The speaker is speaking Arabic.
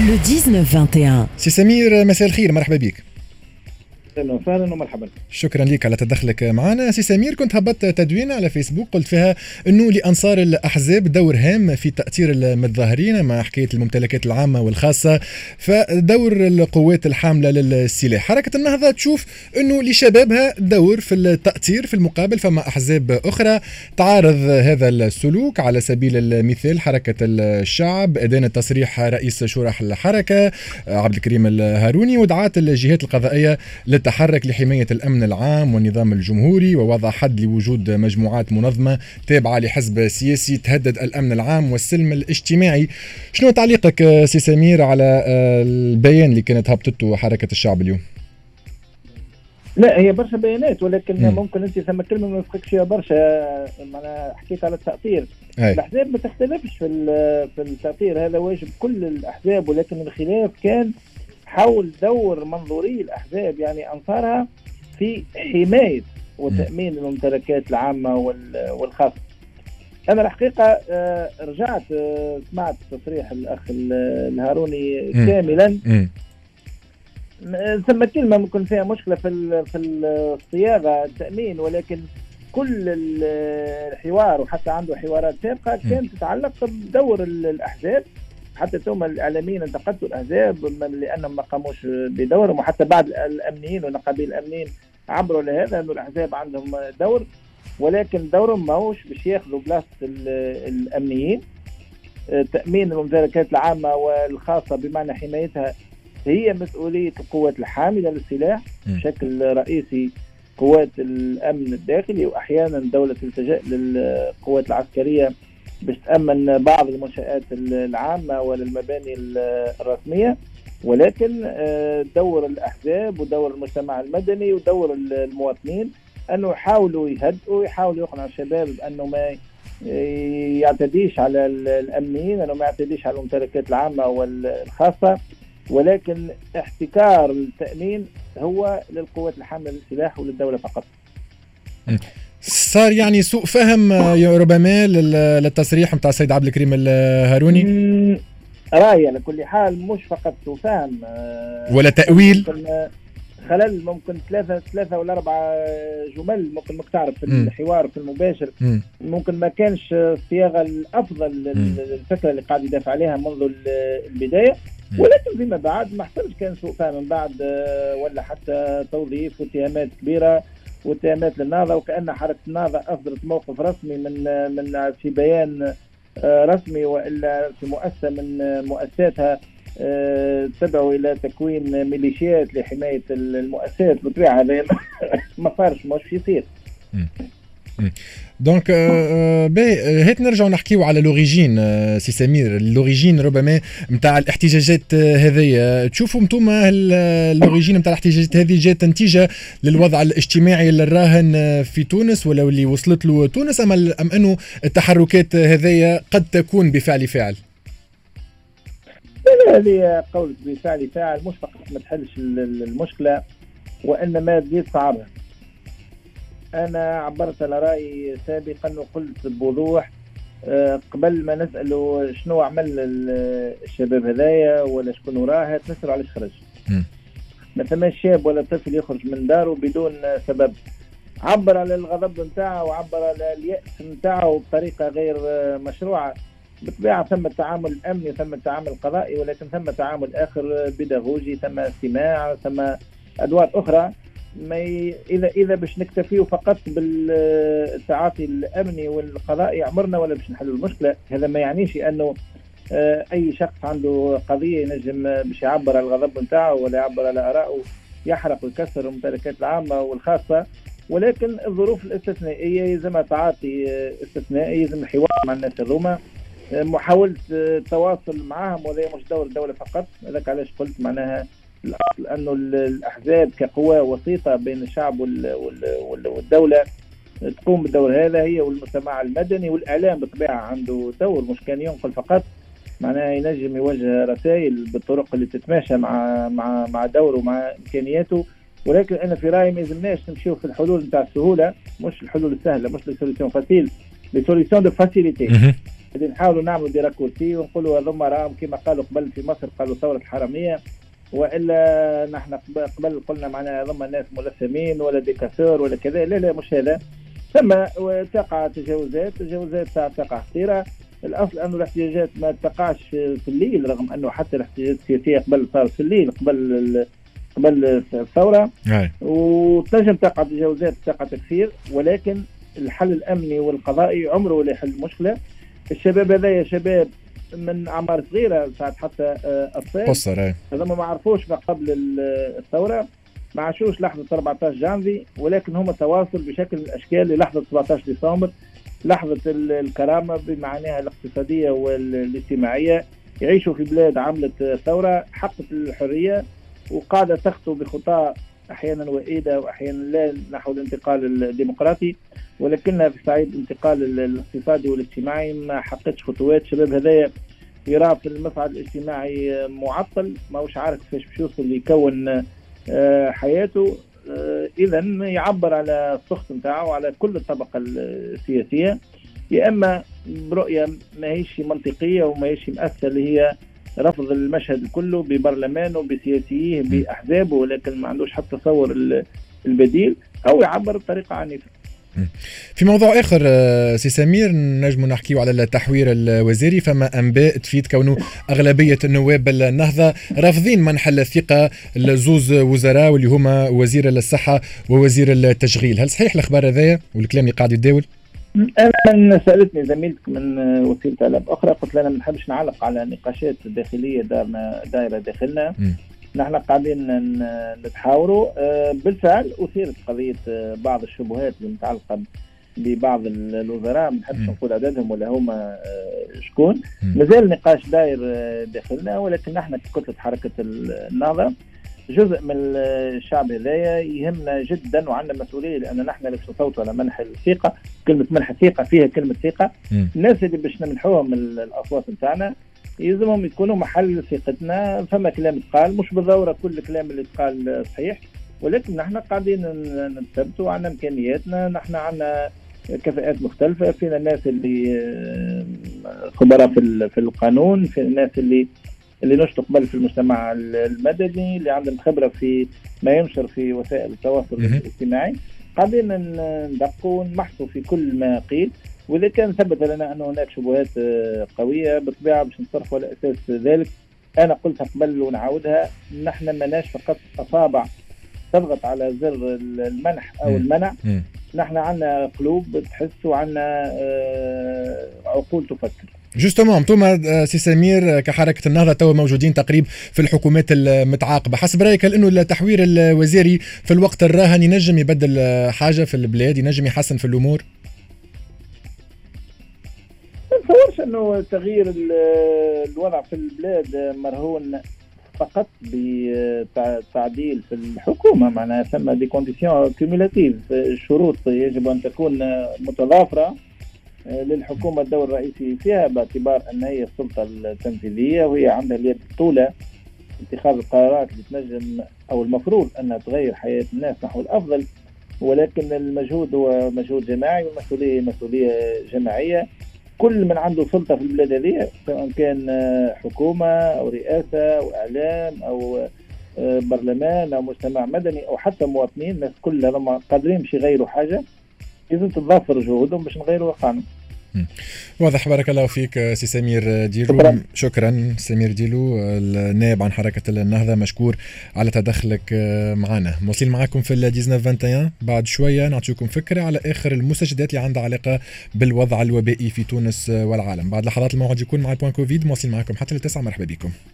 Le 19-21. سي سمير، مساء الخير، مرحبا بك. اهلا وسهلا ومرحبا. شكرا لك على تدخلك معنا. سي سمير، كنت هبطت تدوينه على فيسبوك قلت فيها انه لانصار الاحزاب دور هام في تاثير المتظاهرين مع حكايه الممتلكات العامه والخاصه، فدور القوات الحامله للسلاح. حركه النهضه تشوف انه لشبابها دور في التاثير، في المقابل فما احزاب اخرى تعارض هذا السلوك. على سبيل المثال حركه الشعب ادانت تصريح رئيس شورى الحركه عبد الكريم الهاروني ودعات الجهات القضائيه للتحرك لحماية الأمن العام والنظام الجمهوري ووضع حد لوجود مجموعات منظمة تابعة لحزب سياسي تهدد الأمن العام والسلم الاجتماعي. شنو تعليقك سي سمير على البيان اللي كانت هبطته حركة الشعب اليوم؟ لا، هي برشا بيانات، ولكن ممكن انت ثم كلمه ما وافقكش فيها برشا. انا حكيت على التاثير. الاحزاب ما تختلفش في التاثير، هذا واجب كل الاحزاب، ولكن الخلاف كان حول دور منظوري الأحزاب، يعني أنصارها في حماية وتأمين الممتلكات العامة والخاصة. أنا الحقيقة رجعت سمعت تصريح الأخ الهاروني كاملا. ثم كلمة ممكن فيها مشكلة في الصياغة التأمين، ولكن كل الحوار وحتى عنده حوارات سابقة كانت تتعلق بدور الأحزاب. حتى ثم الإعلاميين انتقدوا الأحزاب لأنهم ما قاموش بدورهم، وحتى بعض الأمنيين ونقابين الأمنيين عبروا لهذا أن الأحزاب عندهم دور، ولكن دورهم ماهوش باش ياخذوا بلاصة الأمنيين. تأمين الممتلكات العامة والخاصة بمعنى حمايتها هي مسؤولية القوات الحاملة للسلاح بشكل رئيسي، قوات الأمن الداخلي، وأحيانا الدولة تلتجأ للقوات العسكرية باش تأمن بعض المنشآت العامة والمباني الرسمية. ولكن دور الأحزاب ودور المجتمع المدني ودور المواطنين أنه يحاولوا يهدئوا، يحاولوا يقنعوا الشباب بأنه ما يعتديش على الأمنيين، أنه ما يعتديش على الممتلكات العامة والخاصة، ولكن احتكار التأمين هو للقوات الحاملة للسلاح وللدولة فقط. صار يعني سوء فهم ربما للتصريح متاع السيد عبد الكريم الهاروني؟ رأي على كل حال مش فقط سوء فهم ولا تأويل، خلل ممكن ثلاثة ولا 4 جمل ممكن تعرف في الحوار في المباشر. ممكن ما كانش الصياغة الأفضل للفكرة اللي قاعد يدافع عليها منذ البداية، ولكن فيما بعد ما حصلش كان سوء فهم من بعد، ولا حتى توظيف واتهامات كبيرة واتهامات للنهضة، وكأن حركة النهضة أصدرت موقف رسمي من في بيان رسمي، وإلا في مؤسسة من مؤسساتها تدعو إلى تكوين ميليشيات لحماية المؤسسات. بطبيعة هذا ما صارش، مش يصير. دونك هيك نرجع نحكيو على لوريجين. سي سمير، اللوريجين ربما نتاع الاحتجاجات هذه، تشوفوا نتوما اللوريجين نتاع الاحتجاجات هذه جات نتيجه للوضع الاجتماعي اللي راهن في تونس ولا اللي وصلت له تونس، ام انه التحركات هذه قد تكون بفعل فاعل؟ هذه قولت بفعل فاعل مش فقط ما تحلش المشكله، وانما تزيد صعبها. أنا عبرت على رأيي سابقا وقلت بوضوح قبل ما نسأله شنو عمل الشباب هذايا ولا شكون وراها، نسأله علاش خرج. ما ثماش شاب ولا طفل يخرج من داره بدون سبب. عبر على الغضب نتاعه وعبر على اليأس نتاعه بطريقة غير مشروعة. بالطبيعة ثم التعامل أمني، ثم التعامل قضائي، ولكن ثم تعامل آخر بيداغوجي، ثم استماع، ثم أدوار أخرى. إذا باش نكتفيه فقط بالتعاطي الأمني والقضائي عمرنا ولا باش نحلوا المشكلة. هذا ما يعنيش أنه أي شخص عنده قضية ينجم باش يعبر على الغضب نتاعه ولا يعبر على آرائه يحرق ويكسر الممتلكات العامة والخاصة، ولكن الظروف الاستثنائية يلزمها تعاطي استثنائي، يلزم الحوار مع الناس هذوما، محاولة التواصل معهم، وهذا مش دور الدولة فقط. هذاك علاش قلت معناها الأصل أنه الأحزاب كقوى وسيطة بين الشعب والدولة تقوم بالدور هذا، هي والمجتمع المدني والإعلام بطبيعة عنده دور، مش كان ينقل فقط، معناها ينجم يوجه رسائل بالطرق اللي تتماشى مع دوره ومع إمكانياته. ولكن أنا في رأيي ما يلزمناش نمشيو في الحلول نتاع السهولة، مش الحلول السهلة، مش لي سوليسيون فاسيل، لي سوليسيون دو فاسيليتي. نحاولوا نعملوا دي راكورسي ونقولوا هذوما راهم كما قالوا قبل في مصر، قالوا ثوره الحراميه، والا نحن قبل قلنا معناها هذوما ناس ملثمين ولا ديكاسور ولا كذا. لا مش هذا، ثم تقع تجاوزات تقع خطيره. الاصل انه الاحتجاجات ما تقعش في الليل، رغم انه حتى الاحتجاجات السياسيه قبل صارت في الليل قبل الثوره، وتنجم تقع تجاوزات تقع تكفير، ولكن الحل الامني والقضائي عمره ولا يحل المشكله. الشباب هذايا شباب من اعمار صغيره، ساعات حتى اطفال، هذوما ما عرفوش ما قبل الثوره، ما عاشوش لحظه 14 جانفي، ولكن هم تواصل بشكل من الاشكال للحظه 17 ديسمبر، لحظه الكرامه بمعانيها الاقتصاديه والاجتماعيه. يعيشوا في بلاد عملت ثوره، حققت الحريه، وقاعده تخطو بخطى احيانا وئيده واحيانا لا نحو الانتقال الديمقراطي، ولكنها في صعيد الانتقال الاقتصادي والاجتماعي ما حققتش خطوات. الشباب هذايا يرى في المصعد الاجتماعي معطل، ما هوش عارف كيفاش باش يوصل يكون حياته. اذا يعبر على السخط نتاعو على كل الطبقه السياسيه، يا اما برؤيه ماهيش منطقيه وماهيش مؤثره، اللي هي رفض المشهد كله ببرلمانه بسياسيه باحزابه، ولكن ما عندوش حتى تصور البديل، او يعبر بطريقه عنيفه. في موضوع اخر سي سمير، نجم نحكيو على التحوير الوزاري. فما انباء تفيد كونه اغلبيه النواب النهضه رافضين منح الثقه لزوز وزراء واللي هما وزير الصحه ووزير التشغيل. هل صحيح الاخبار هذايا والكلام اللي قاعد يتداول؟ انا سالتني زميلتك من وسيله اعلام اخرى، قلت لها ما نحبش نعلق على نقاشات داخليه دائره داخلنا. نحن قاعدين نتحاوروا. بالفعل أثيرت قضية بعض الشبهات المتعلقة ببعض الوزراء، ما نحبش نقول عددهم ولا هما شكون. مازال نقاش داير داخلنا، ولكن نحن ككتلة حركة النهضة جزء من الشعب هذايا يهمنا جدا وعندنا مسؤولية، لأن نحن اللي نصوتوا على منح الثقة. كلمة منح الثقة فيها كلمة ثقة. الناس اللي باش نمنحوهم الأصوات نتاعنا يلزمهم يكونوا محل ثقتنا. فما كلام يتقال مش بالضروره كل الكلام اللي يتقال صحيح، ولكن نحن قاعدين نثبتوا عندنا امكانياتنا، نحن عندنا كفاءات مختلفه، فينا الناس اللي خبراء في القانون، في الناس اللي نشطوا قبل في المجتمع المدني، اللي عندهم خبره في ما ينشر في وسائل التواصل الاجتماعي. قاعدين ندقوا ونبحثوا في كل ما قيل، وإذا كان ثبت لنا أن هناك شبهات قوية بالطبيعة باش نتصرفوا على أساس ذلك. أنا قلتها قبل ونعاودها، نحن ماناش فقط أصابع تضغط على زر المنح أو المنع، نحن عندنا قلوب تحس وعندنا عقول تفكر. جوستومون انتم سي سمير كحركه النهضه تو موجودين تقريبا في الحكومات المتعاقبه، حسب رايك هل انه التحوير الوزاري في الوقت الراهن ينجم يبدل حاجه في البلاد، ينجم يحسن في الامور؟ ما نتصورش انه تغيير الوضع في البلاد مرهون فقط بتعديل في الحكومه، معناها ثم دي كونديسيون كوميلاتيف، الشروط يجب ان تكون متضافره للحكومه. الدور الرئيسي فيها باعتبار ان هي السلطه التنفيذيه وهي عندها اليد الطولى اتخاذ القرارات اللي تنجم او المفروض انها تغير حياه الناس نحو الافضل، ولكن المجهود هو مجهود جماعي والمسؤوليه مسؤوليه جماعيه. كل من عنده سلطه في البلاد هذه، سواء كان حكومه او رئاسه او اعلام او برلمان او مجتمع مدني او حتى مواطنين، الناس كلها قادرين باش يغيروا حاجه، لازم تتضافر جهودهم باش نغيروا واقعنا. واضح. بارك الله فيك سي سمير ديلو. شكرا سمير ديلو النائب عن حركة النهضة، مشكور على تدخلك معنا. موصل معكم في 1921. بعد شوية نعطيكم فكرة على آخر المستجدات اللي عندها علاقة بالوضع الوبائي في تونس والعالم. بعد لحظات الموعد يكون مع البوان كوفيد. موصل معكم حتى ل9. مرحبا بكم.